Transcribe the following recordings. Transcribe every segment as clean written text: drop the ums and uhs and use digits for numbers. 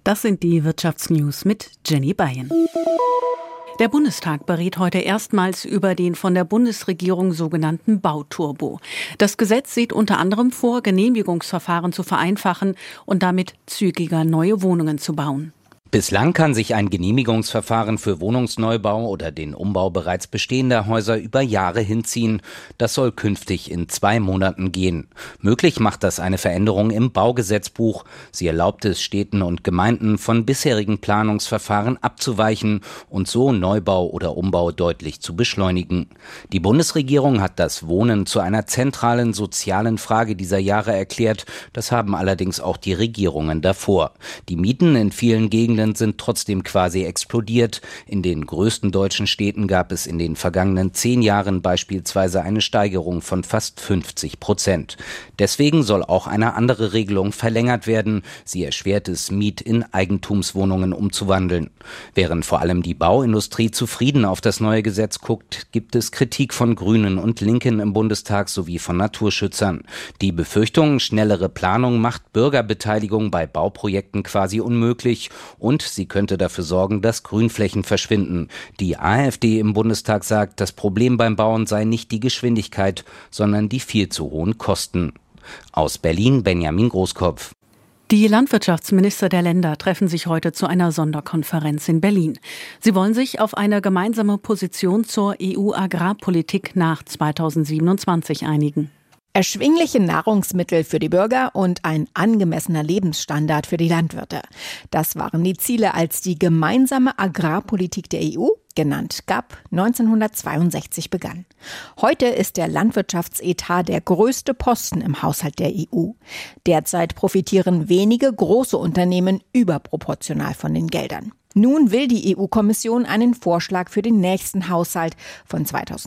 Das sind die Wirtschaftsnews mit Jenny Beyen. Der Bundestag berät heute erstmals über den von der Bundesregierung sogenannten Bauturbo. Das Gesetz sieht unter anderem vor, Genehmigungsverfahren zu vereinfachen und damit zügiger neue Wohnungen zu bauen. Bislang kann sich ein Genehmigungsverfahren für Wohnungsneubau oder den Umbau bereits bestehender Häuser über Jahre hinziehen. Das soll künftig in 2 Monaten gehen. Möglich macht das eine Veränderung im Baugesetzbuch. Sie erlaubt es Städten und Gemeinden, von bisherigen Planungsverfahren abzuweichen und so Neubau oder Umbau deutlich zu beschleunigen. Die Bundesregierung hat das Wohnen zu einer zentralen sozialen Frage dieser Jahre erklärt. Das haben allerdings auch die Regierungen davor. Die Mieten in vielen Gegenden sind trotzdem quasi explodiert. In den größten deutschen Städten gab es in den vergangenen 10 Jahren beispielsweise eine Steigerung von fast 50%. Deswegen soll auch eine andere Regelung verlängert werden. Sie erschwert es, Miet- in Eigentumswohnungen umzuwandeln. Während vor allem die Bauindustrie zufrieden auf das neue Gesetz guckt, gibt es Kritik von Grünen und Linken im Bundestag sowie von Naturschützern. Die Befürchtung, schnellere Planung macht Bürgerbeteiligung bei Bauprojekten quasi unmöglich und sie könnte dafür sorgen, dass Grünflächen verschwinden. Die AfD im Bundestag sagt, das Problem beim Bauen sei nicht die Geschwindigkeit, sondern die viel zu hohen Kosten. Aus Berlin, Benjamin Großkopf. Die Landwirtschaftsminister der Länder treffen sich heute zu einer Sonderkonferenz in Berlin. Sie wollen sich auf eine gemeinsame Position zur EU-Agrarpolitik nach 2027 einigen. Erschwingliche Nahrungsmittel für die Bürger und ein angemessener Lebensstandard für die Landwirte. Das waren die Ziele, als die gemeinsame Agrarpolitik der EU, genannt GAP, 1962 begann. Heute ist der Landwirtschaftsetat der größte Posten im Haushalt der EU. Derzeit profitieren wenige große Unternehmen überproportional von den Geldern. Nun will die EU-Kommission einen Vorschlag für den nächsten Haushalt von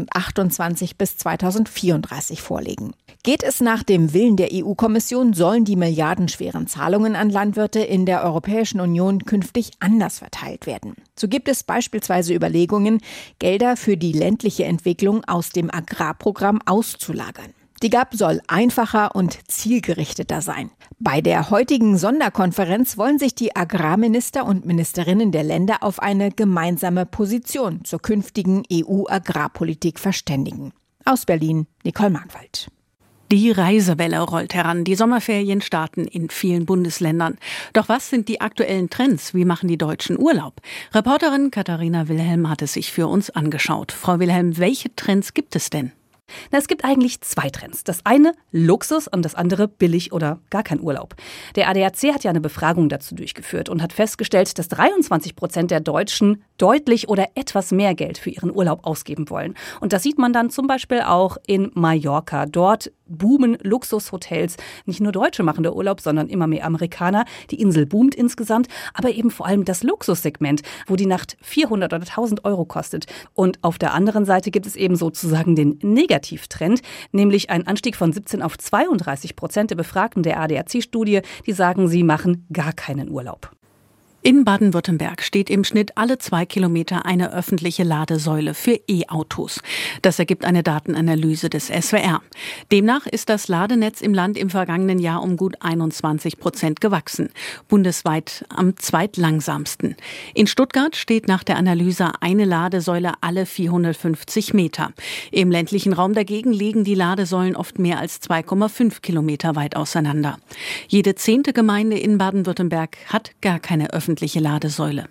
2028 bis 2034 vorlegen. Geht es nach dem Willen der EU-Kommission, sollen die milliardenschweren Zahlungen an Landwirte in der Europäischen Union künftig anders verteilt werden. So gibt es beispielsweise Überlegungen, Gelder für die ländliche Entwicklung aus dem Agrarprogramm auszulagern. Die GAP soll einfacher und zielgerichteter sein. Bei der heutigen Sonderkonferenz wollen sich die Agrarminister und Ministerinnen der Länder auf eine gemeinsame Position zur künftigen EU-Agrarpolitik verständigen. Aus Berlin, Nicole Markwald. Die Reisewelle rollt heran. Die Sommerferien starten in vielen Bundesländern. Doch was sind die aktuellen Trends? Wie machen die Deutschen Urlaub? Reporterin Katharina Wilhelm hat es sich für uns angeschaut. Frau Wilhelm, welche Trends gibt es denn? Es gibt eigentlich 2 Trends. Das eine Luxus und das andere billig oder gar kein Urlaub. Der ADAC hat ja eine Befragung dazu durchgeführt und hat festgestellt, dass 23% der Deutschen deutlich oder etwas mehr Geld für ihren Urlaub ausgeben wollen. Und das sieht man dann zum Beispiel auch in Mallorca. Dort boomen Luxushotels. Nicht nur Deutsche machen der Urlaub, sondern immer mehr Amerikaner. Die Insel boomt insgesamt, aber eben vor allem das Luxussegment, wo die Nacht 400 oder 1000 Euro kostet. Und auf der anderen Seite gibt es eben sozusagen den Negativtrend, nämlich einen Anstieg von 17 auf 32% der Befragten der ADAC-Studie, die sagen, sie machen gar keinen Urlaub. In Baden-Württemberg steht im Schnitt alle 2 Kilometer eine öffentliche Ladesäule für E-Autos. Das ergibt eine Datenanalyse des SWR. Demnach ist das Ladenetz im Land im vergangenen Jahr um gut 21% gewachsen. Bundesweit am zweitlangsamsten. In Stuttgart steht nach der Analyse eine Ladesäule alle 450 Meter. Im ländlichen Raum dagegen liegen die Ladesäulen oft mehr als 2,5 Kilometer weit auseinander. Jede 10. Gemeinde in Baden-Württemberg hat gar keine öffentliche Ladesäule.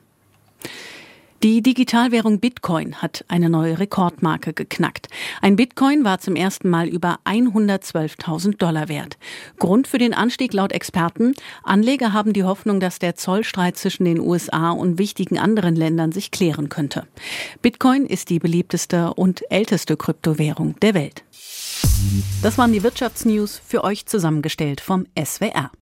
Die Digitalwährung Bitcoin hat eine neue Rekordmarke geknackt. Ein Bitcoin war zum ersten Mal über $112.000 wert. Grund für den Anstieg laut Experten: Anleger haben die Hoffnung, dass der Zollstreit zwischen den USA und wichtigen anderen Ländern sich klären könnte. Bitcoin ist die beliebteste und älteste Kryptowährung der Welt. Das waren die Wirtschaftsnews, für euch zusammengestellt vom SWR.